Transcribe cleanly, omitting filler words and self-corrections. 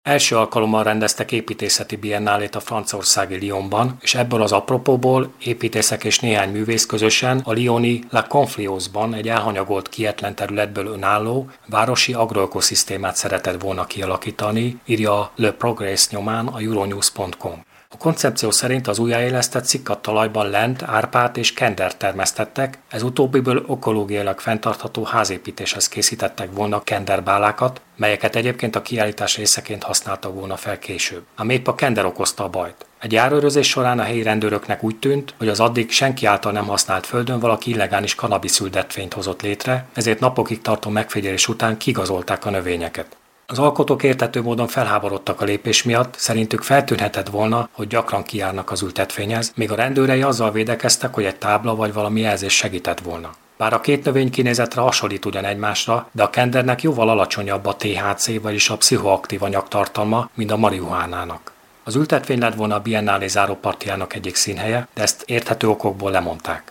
Első alkalommal rendeztek építészeti biennálét a franciaországi Lyonban, és ebből az apropóból építészek és néhány művész közösen a lyoni La Conflieuse-ban egy elhanyagolt kietlen területből önálló, városi agroökoszisztémát szeretett volna kialakítani, írja Le Progress nyomán a Euronews.com. A koncepció szerint az újjáélesztett szikkadt talajban lent, árpát és kendert termesztettek, ez utóbbiből ökológiailag fenntartható házépítéshez készítettek volna kenderbálákat, melyeket egyébként a kiállítás részeként használtak volna fel később. Ám épp a kender okozta a bajt. Egy járőrözés során a helyi rendőröknek úgy tűnt, hogy az addig senki által nem használt földön valaki illegális kanabiszüldetvényt hozott létre, ezért napokig tartó megfigyelés után kigazolták a növényeket. Az alkotók érthető módon felháborodtak a lépés miatt, szerintük feltűnhetett volna, hogy gyakran kijárnak az ültetvényhez, míg a rendőrei azzal védekeztek, hogy egy tábla vagy valami jelzés segített volna. Bár a két növény kinézetre hasonlít ugyan egymásra, de a kendernek jóval alacsonyabb a THC, vagyis a pszichoaktív anyagtartalma, mint a marihuánának. Az ültetvény lett volna a biennálé zárópartiának egyik színhelye, de ezt érthető okokból lemondták.